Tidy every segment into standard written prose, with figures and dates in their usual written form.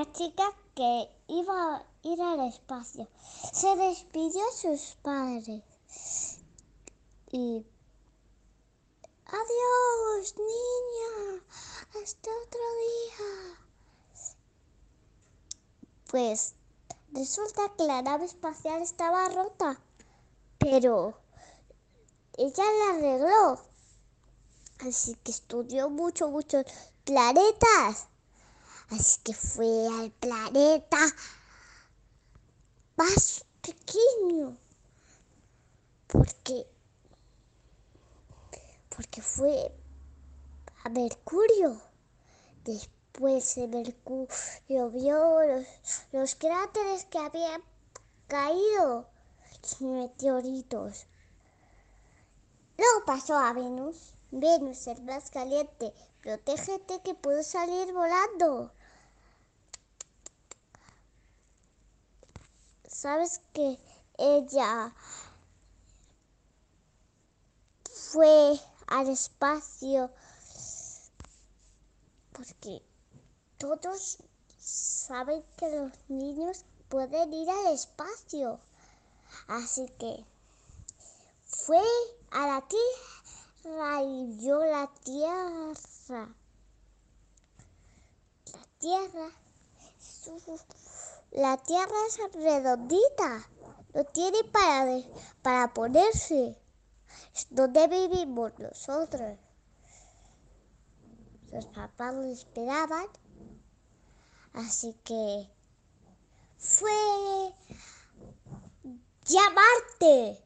chica que iba a ir al espacio. Se despidió a sus padres y adiós, niña, hasta otro día. Pues resulta que la nave espacial estaba rota, pero ella la arregló. Así que estudió muchos planetas. Así que fue al planeta más pequeño. Porque fue a Mercurio. Después de Mercurio vio los cráteres que habían caído, los meteoritos. Luego pasó a Venus. Venus, el más caliente. Protégete que puedo salir volando. ¿Sabes que ella fue al espacio? Porque todos saben que los niños pueden ir al espacio. Así que fue a la Tierra y vio la Tierra. La Tierra es redondita. No tiene para ponerse. Es donde vivimos nosotros. Los papás lo esperaban. Así que fue ya Marte.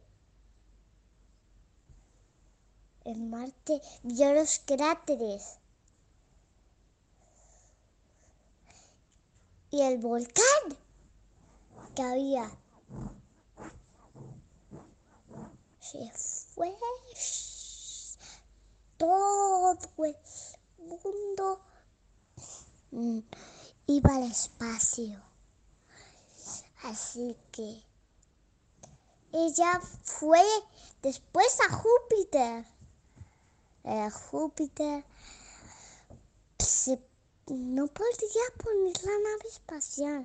En Marte vio los cráteres y el volcán que había. Se fue todo el mundo. Iba al espacio. Así que ella fue después a Júpiter. Júpiter no podía poner la nave espacial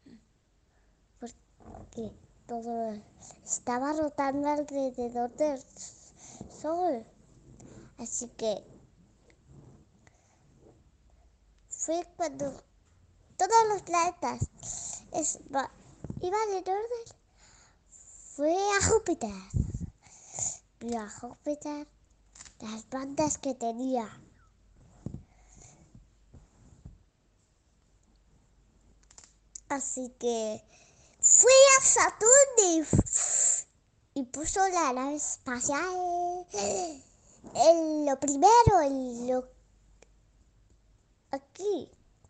porque todo estaba rotando alrededor del Sol. Así que fue cuando todos los planetas iban en orden. Fue a Júpiter. Vio a Júpiter las bandas que tenía. Así que fui a Saturno y puso la nave espacial en lo primero, aquí.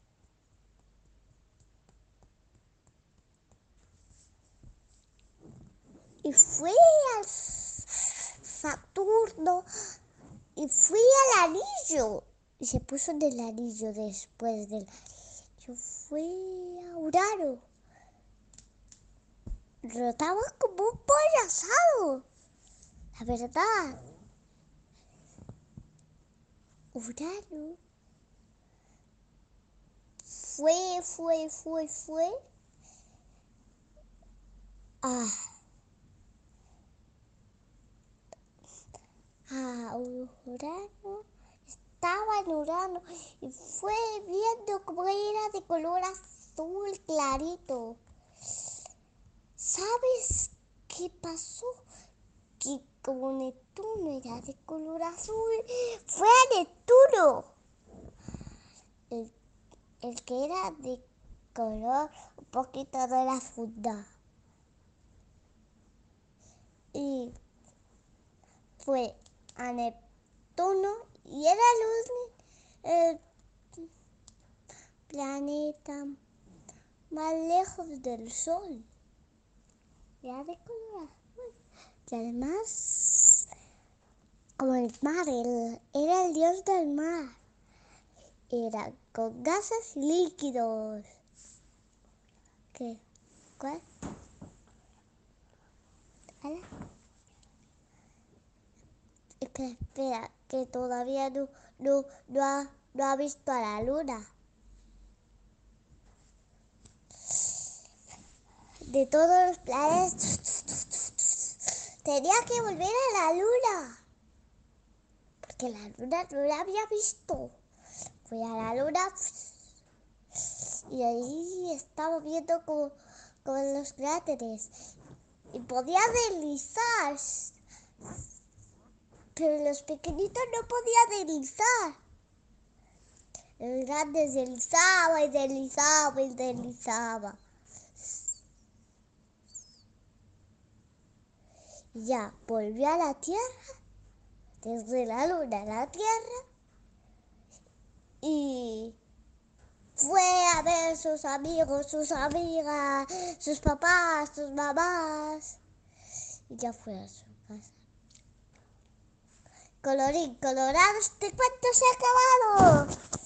Y fui al Saturno y fui al anillo. Y se puso en el anillo después del anillo. Fui a Urano. Rotaba como un pollo asado. La verdad. Urano. Fue. A Urano. Estaba en Urano y fue viendo cómo era de color azul clarito. ¿Sabes qué pasó? Que como Neptuno era de color azul, fue a Neptuno. El que era de color un poquito de la funda. Y fue a Neptuno y era el planeta más lejos del Sol. Era de color azul. Y además, como el mar, era el dios del mar. Era con gases líquidos. ¿Qué? ¿Cuál? ¿Hola? Espera, que todavía no ha visto a la luna. de todos los planetas. Tenía que volver a la luna, porque la luna no la había visto. Fui a la luna y ahí estaba viendo como los cráteres y podía deslizar, pero los pequeñitos no podían deslizar. El grande deslizaba y deslizaba y deslizaba. Y ya volvió a la Tierra, desde la luna a la Tierra, y fue a ver sus amigos, sus amigas, sus papás, sus mamás, y ya fue a su casa. Colorín colorado, este cuento se ha acabado.